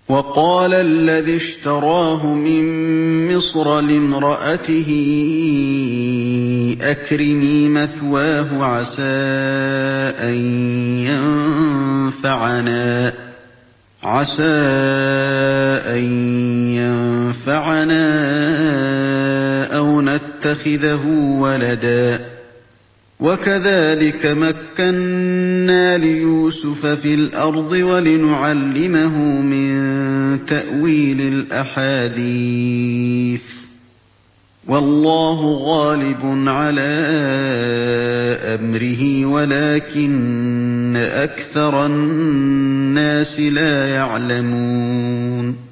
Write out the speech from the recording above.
وَقَالَ الَّذِي اشْتَرَاهُ مِن مِّصْرَ لِامْرَأَتِهِ أَكْرِمِي مَثْوَاهُ عَسَىٰ أَن يَنفَعَنَا أَوْ نَتَّخِذَهُ وَلَدًا ۚ وَكَذَٰلِكَ مَكَّنَّا لِيُوسُفَ فِي الْأَرْضِ وَلِنُعَلِّمَهُ مِن تَأْوِيلِ الْأَحَادِيثِ ۚ وَاللَّهُ غَالِبٌ عَلَىٰ أَمْرِهِ وَلَٰكِنَّ أَكْثَرَ النَّاسِ لَا يَعْلَمُونَ